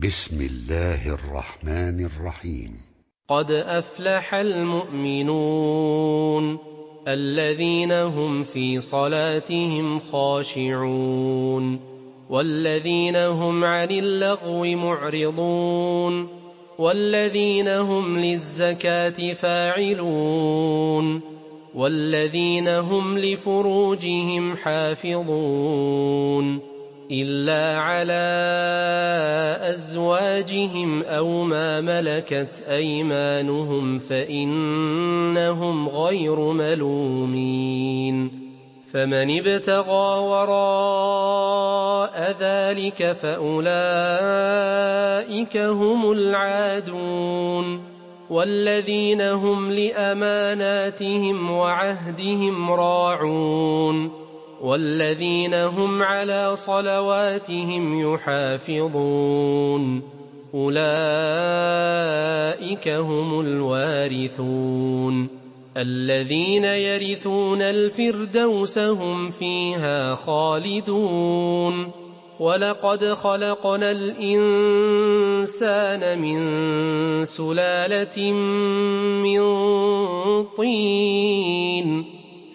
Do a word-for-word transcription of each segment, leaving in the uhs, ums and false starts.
بسم الله الرحمن الرحيم. قد أفلح المؤمنون الذين هم في صلاتهم خاشعون والذين هم عن اللغو معرضون والذين هم للزكاة فاعلون والذين هم لفروجهم حافظون إلا على أزواجهم أو ما ملكت أيمانهم فإنهم غير ملومين فمن ابتغى وراء ذلك فأولئك هم العادون والذين هم لأماناتهم وعهدهم راعون والذين هم على صلواتهم يحافظون أولئك هم الوارثون الذين يرثون الفردوس هم فيها خالدون ولقد خلقنا الإنسان من سلالة من طين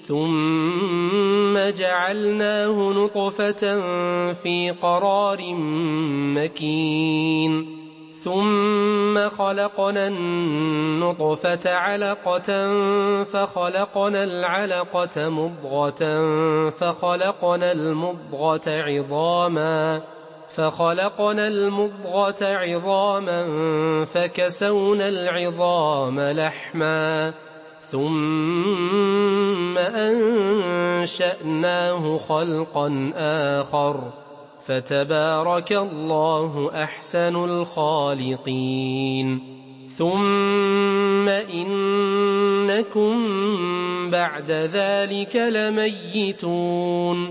ثم جعلناه نطفة في قرار مكين ثم خلقنا النطفة علقة فخلقنا العلقة مضغة فخلقنا المضغة عظاما فخلقنا المضغة عظاما فكسونا العظام لحما ثم أنشأناه خلقا آخر فتبارك الله أحسن الخالقين ثم إنكم بعد ذلك لميتون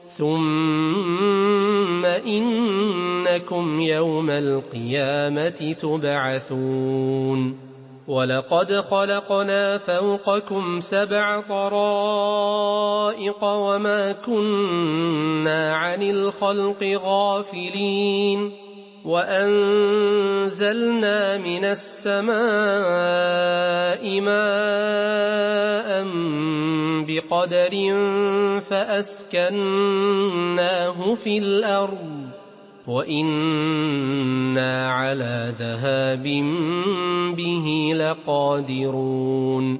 ثم إنكم يوم القيامة تبعثون ولقد خلقنا فوقكم سبع طرائق وما كنا عن الخلق غافلين وأنزلنا من السماء ماء بقدر فأسكناه في الأرض وإنا على ذهاب به لقادرون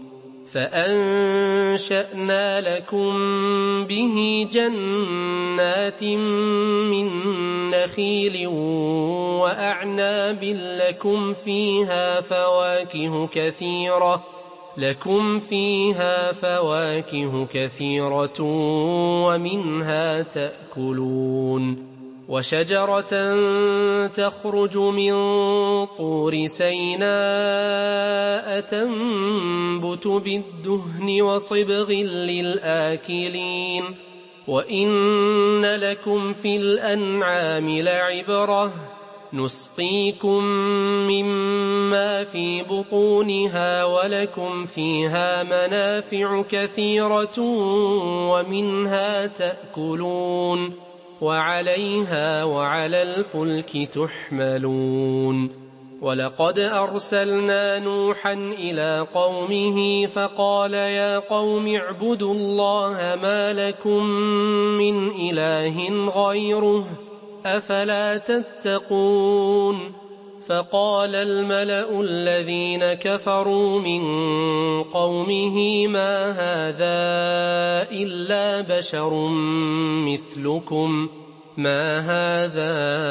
فأنشأنا لكم به جنات من نخيل وأعناب لكم فيها فواكه كثيرة لكم فيها فواكه كثيرة ومنها تأكلون وشجرة تخرج من طور سيناء تنبت بالدهن وصبغ للآكلين وإن لكم في الأنعام لعبرة نسقيكم مما في بطونها ولكم فيها منافع كثيرة ومنها تأكلون وعليها وعلى الفلك تحملون ولقد أرسلنا نوحا إلى قومه فقال يا قوم اعبدوا الله ما لكم من إله غيره أفلا تتقون فقال الملأ الذين كفروا من قومه ما هذا إلا بشر مثلكم ما هذا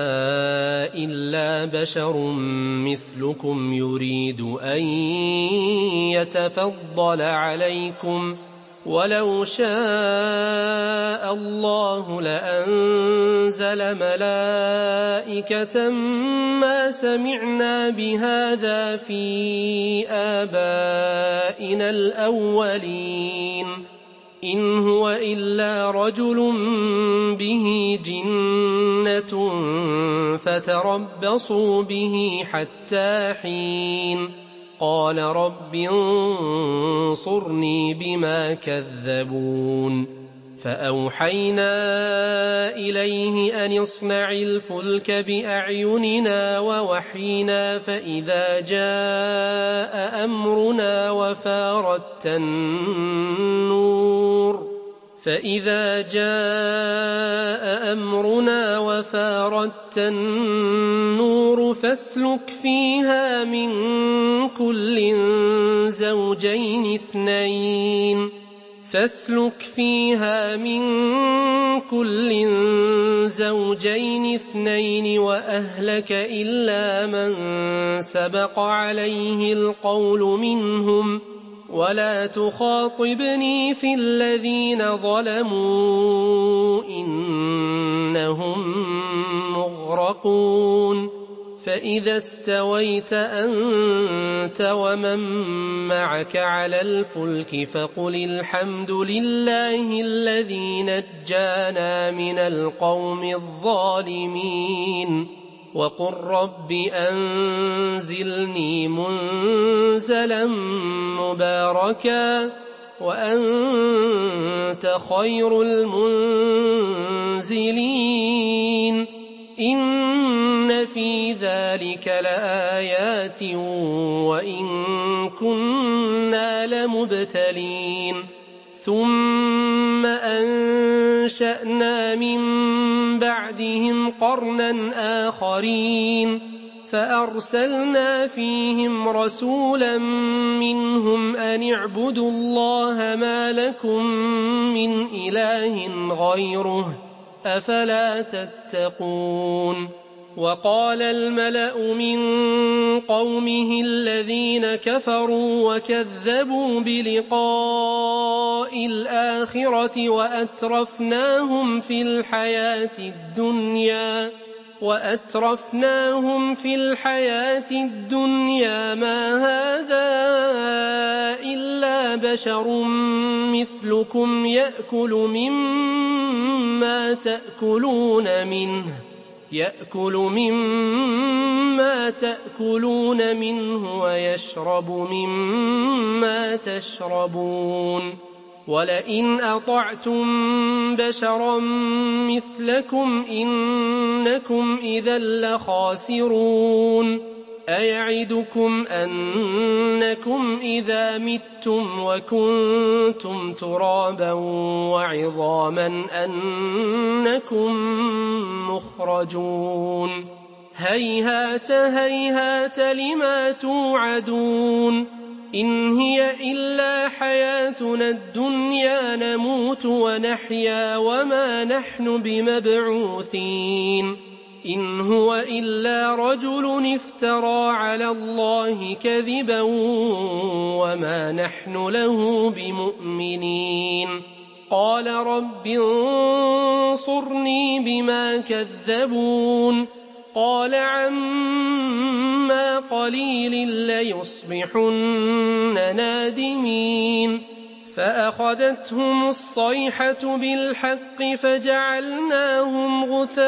إلا بشر مثلكم يريد أن يتفضل عليكم ولو شاء الله لأنزل ملائكة ما سمعنا بهذا في آبائنا الأولين إن هو إلا رجل به جنة فتربصوا به حتى حين قال رب انصرني بما كذبون فأوحينا إليه أن اصنع الفلك بأعيننا ووحينا فإذا جاء أمرنا وفاردت النور فإذا جاء أمرنا وفاردت النور فاسلك فيها من كل زوجين اثنين فاسلك فيها من كل زوجين اثنين وأهلك إلا من سبق عليه القول منهم ولا تخاطبني في الذين ظلموا إنهم مغرقون فإذا استويت أنت ومن معك على الفلك فقل الحمد لله الذي نجانا من القوم الظالمين وقل رب أنزلني منزلا مباركا وأنت خير المنزلين إن في ذلك لآيات وإن كنا لمبتلين ثم أنشأنا من بعدهم قرنا آخرين فأرسلنا فيهم رسولا منهم أن اعبدوا الله ما لكم من إله غيره أفلا تتقون وقال الملأ من قومه الذين كفروا وكذبوا بلقاء الآخرة وأترفناهم في الحياة الدنيا وأترفناهم في الحياة الدنيا ما هذا إلا بشر مثلكم يأكل مما تأكلون منه يأكل مما تأكلون منه ويشرب مما تشربون ولئن أطعتم بشرا مثلكم إنكم إذا لخاسرون أيعدكم أنكم إذا متم وكنتم ترابا وعظاما أنكم مخرجون هيهات هيهات لما توعدون إن هي إلا حياتنا الدنيا نموت ونحيا وما نحن بمبعوثين إن هو إلا رجل افترى على الله كذبا وما نحن له بمؤمنين قال رب انصرني بما كذبون قال عما قليل ليصبحن نادمين فأخذتهم الصيحة بالحق فجعلناهم غثاء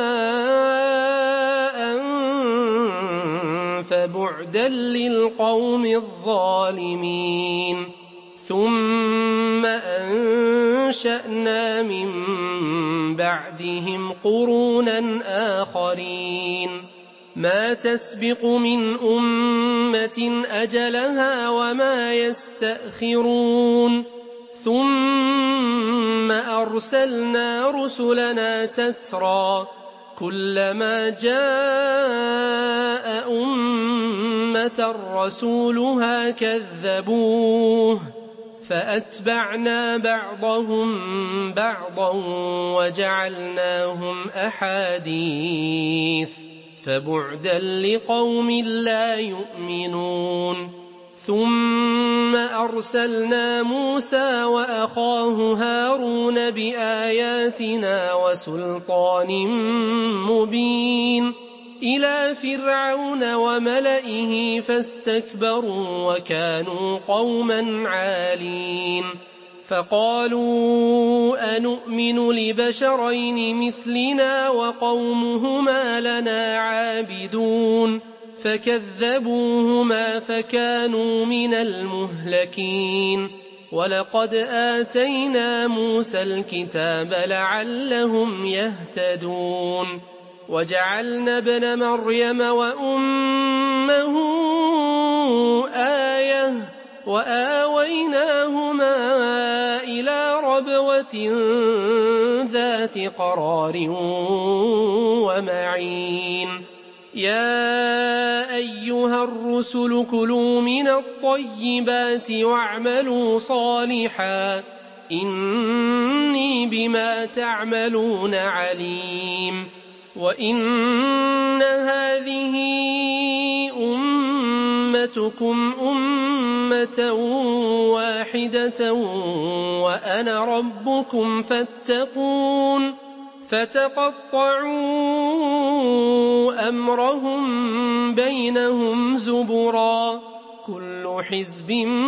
فبعدا للقوم الظالمين ثم أنشأنا من بعدهم قرونا آخرين ما تسبق من أمة أجلها وما يستأخرون ثم أرسلنا رسلنا تترى كلما جاء أمة رسولها كذبوه فأتبعنا بعضهم بعضا وجعلناهم أحاديث فبعدا لقوم لا يؤمنون ثم أرسلنا موسى وأخاه هارون بآياتنا وسلطان مبين إلى فرعون وملئه فاستكبروا وكانوا قوما عالين فقالوا أنؤمن لبشرين مثلنا وقومهما لنا عابدون فكذبوهما فكانوا من المهلكين ولقد آتينا موسى الكتاب لعلهم يهتدون وجعلنا ابن مريم وأمه آية وآويناهما إلى ربوة ذات قرار ومعين يا أيها الرسل كلوا من الطيبات واعملوا صالحا إني بما تعملون عليم وإن هذه أمتكم أمة واحدة وأنا ربكم فاتقون فتقطعوا أمرهم بينهم زبرا كل حزب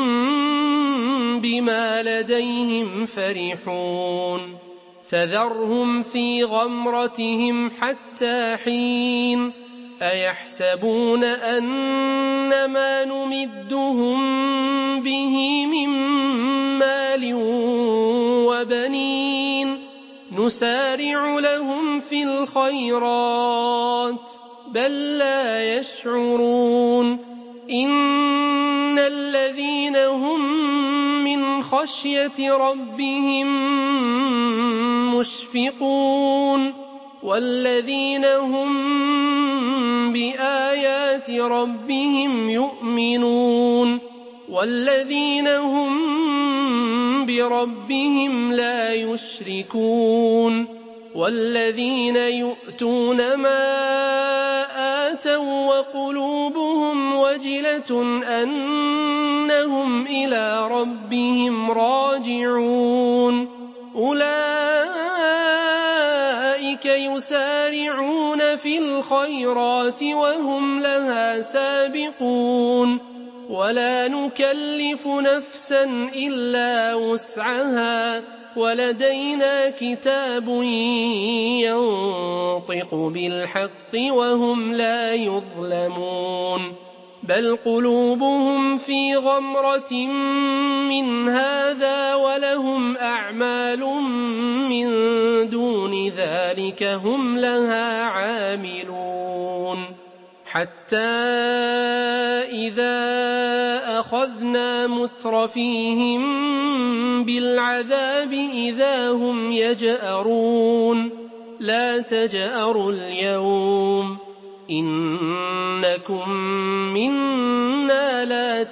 بما لديهم فرحون فذرهم في غمرتهم حتى حين أيحسبون أن ما نمدهم به من مال وبنين نسارع لهم في الخيرات بل لا يشعرون إن الذين هم من خشية ربهم مشفقون والذين هم بآيات ربهم يؤمنون والذين هم بربهم لا يشركون والذين يؤتون ما آتوا وقلوبهم وجلة أنهم إلى ربهم راجعون أولئك يسارعون في الخيرات وهم لها سابقون ولا نكلف نفسا إلا وسعها ولدينا كتاب ينطق بالحق وهم لا يظلمون بل قلوبهم في غمرة من هذا ولهم أعمال من دون ذلك هم لها عاملون حتى إذا أخذنا مترفيهم بالعذاب إذا هم يجأرون لا تجأروا اليوم إنكم منا لا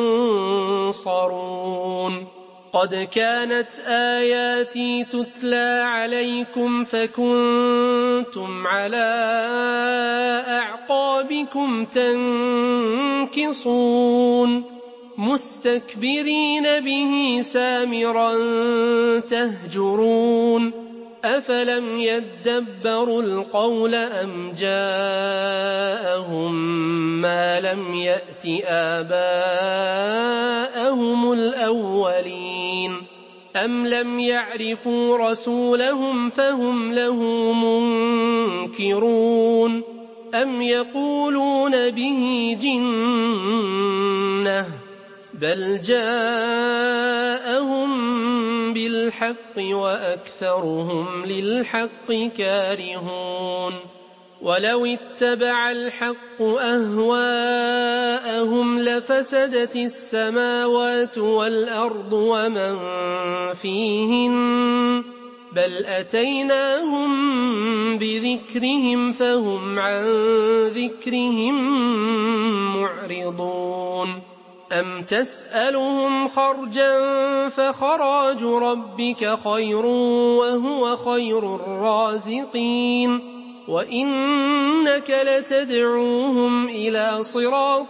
تنصرون قد كانت آياتي تتلى عليكم فكنتم على أعقابكم تنكصون مستكبرين به سامرا تهجرون أفلم يدبروا القول أم جاءهم ما لم يأت آباءهم الأولين أم لم يعرفوا رسولهم فهم له منكرون أم يقولون به جنة بل جاءهم بالحق وأكثرهم للحق كارهون ولو اتبع الحق أهواءهم لفسدت السماوات والأرض ومن فيهن بل أتيناهم بذكرهم فهم عن ذكرهم معرضون أم تسألهم خرجا فخراج ربك خير وهو خير الرازقين وإنك لتدعوهم إلى صراط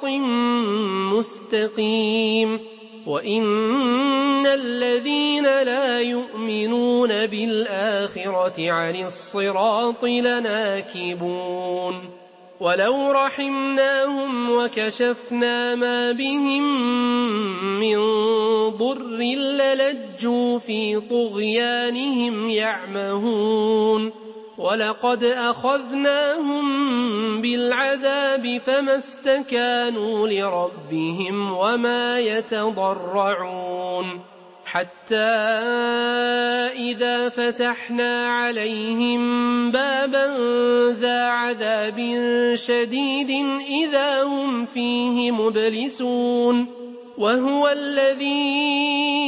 مستقيم وإن الذين لا يؤمنون بالآخرة عن الصراط لناكبون ولو رحمناهم وكشفنا ما بهم من ضر للجوا في طغيانهم يعمهون ولقد أخذناهم بالعذاب فما استكانوا لربهم وما يتضرعون حتى إذا فتحنا عليهم بابا ذا عذاب شديد إذا هم فيه مبلسون وهو الذي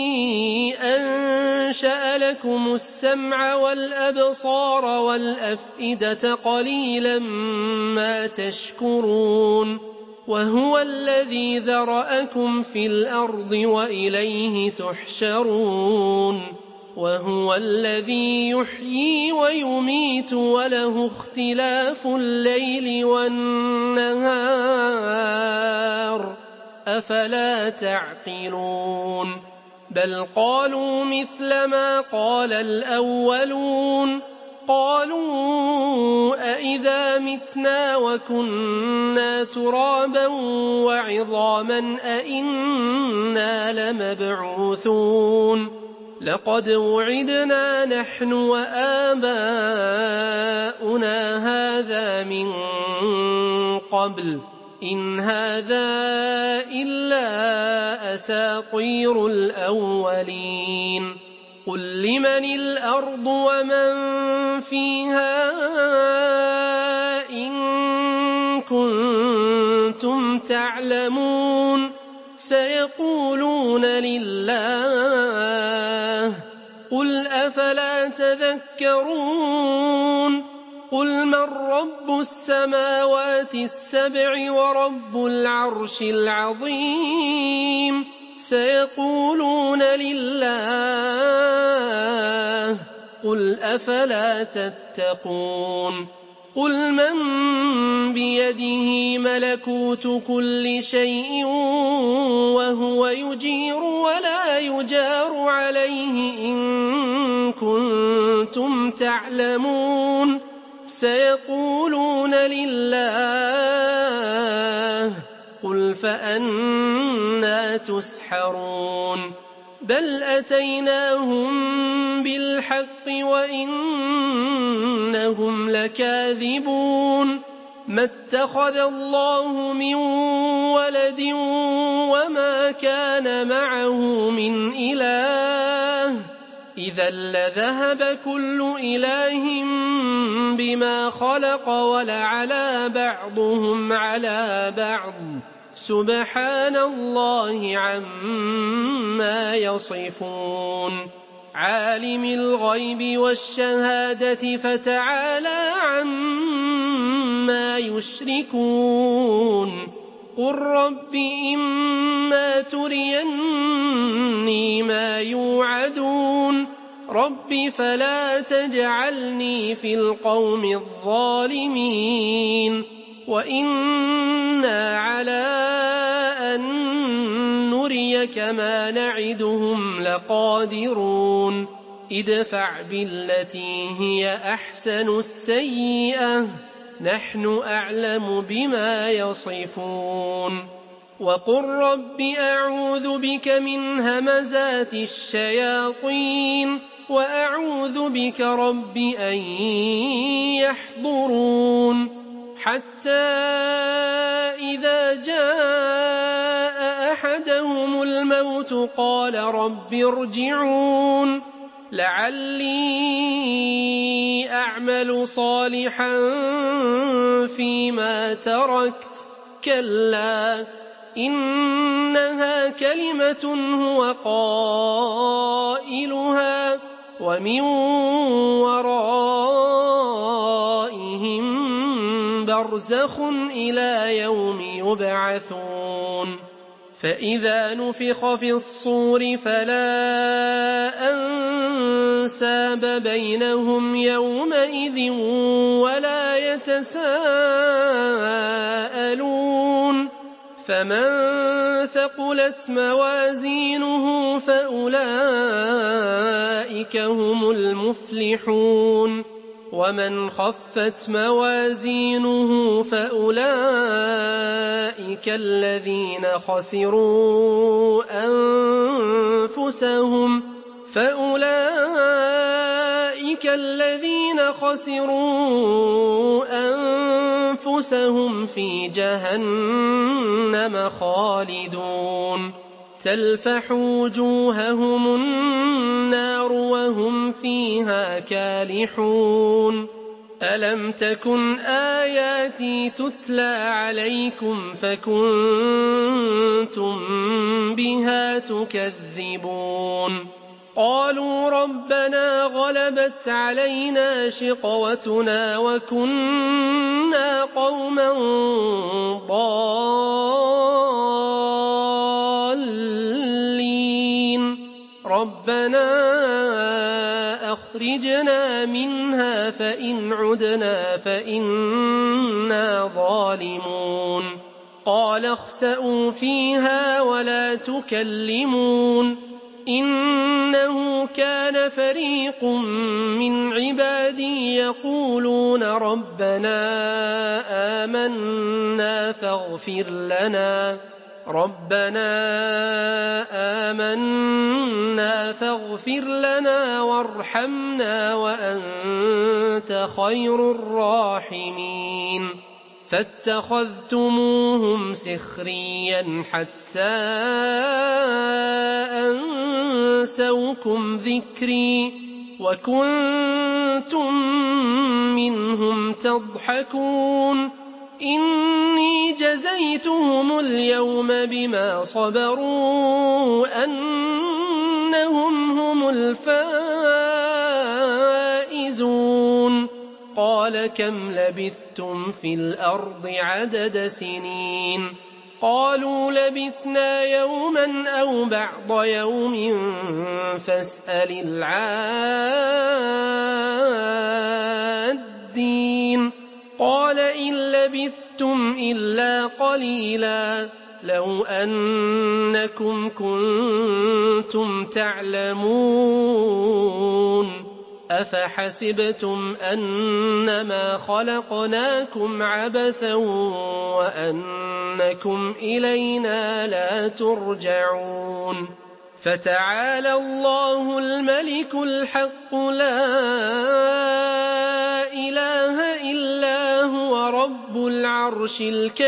أنشأ لكم السمع والأبصار والأفئدة قليلا ما تشكرون وهو الذي ذرأكم في الأرض وإليه تحشرون وهو الذي يحيي ويميت وله اختلاف الليل والنهار أفلا تعقلون بل قالوا مثل ما قال الأولون قالوا أئذا متنا وكنا ترابا وعظاما أئنا لمبعوثون لقد وعدنا نحن وآباؤنا هذا من قبل إن هذا إلا أساطير الأولين قل لمن الأرض ومن فيها إن كنتم تعلمون سيقولون لله قل أفلا تذكرون قل من رب السماوات السبع ورب العرش العظيم سيقولون لله قل أفلا تتقون قل من بيده ملكوت كل شيء وهو يجير ولا يجار عليه إن كنتم تعلمون سيقولون لله قل فأنى تسحرون بل أتيناهم بالحق وإنهم لكاذبون ما اتخذ الله من ولد وما كان معه من إله إذا لذهب كل إله بما خلق ولعلى بعضهم على بعض سبحان الله عما يصفون عالم الغيب والشهادة فتعالى عما يشركون قل رب إما تريني ما يوعدون رب فلا تجعلني في القوم الظالمين وإنا على أن نريك ما نعدهم لقادرون ادفع بالتي هي أحسن السيئة نحن أعلم بما يصفون وقل رب أعوذ بك من همزات الشياطين وأعوذ بك رب أن يحضرون حتى إذا جاء أحدهم الموت قال رب ارجعون لعلي أعمل صالحا فيما تركت كلا إنها كلمة هو قائلها ومن ورائهم برزخ إلى يوم يبعثون فإذا نفخ في الصور فلا أنساب بينهم يومئذ ولا يتساءلون فمن ثقلت موازينه فأولئك هم المفلحون ومن خفت موازينه فأولئك الذين خسروا أنفسهم فأولئك الذين خسروا أنفسهم في جهنم خالدون تلفح وجوههم النار وهم فيها كالحون ألم تكن آياتي تتلى عليكم فكنتم بها تكذبون قالوا ربنا غلبت علينا شقوتنا وكنا قوما ضالين ربنا أخرجنا منها فإن عدنا فإنا ظالمون قال اخسئوا فيها ولا تكلمون إنه كان فريق من عبادي يقولون ربنا آمنا فاغفر لنا ربنا آمنا فاغفر لنا وارحمنا وأنت خير الراحمين فاتخذتموهم سخريا حتى أنسوكم ذكري وكنتم منهم تضحكون إني جزيتهم اليوم بما صبروا أنهم هم الفائزون قال كم لبثتم في الأرض عدد سنين قالوا لبثنا يوما أو بعض يوم فاسأل العادين قال إن لبثتم إلا قليلا لو أنكم كنتم تعلمون أفحسبتم أنما خلقناكم عبثا وأنكم إلينا لا ترجعون فتعالى الله الملك الحق لا إله إلا هو رب العرش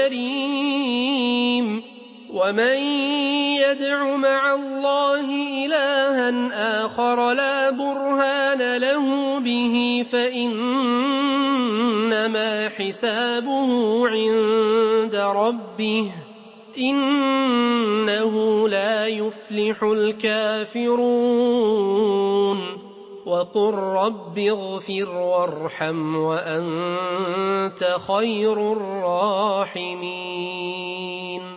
الكريم ومن يدع مع الله إلها آخر لا برهان له به فإنما حسابه عند ربه إنه لا يفلح الكافرون وقل رب اغفر وارحم وأنت خير الراحمين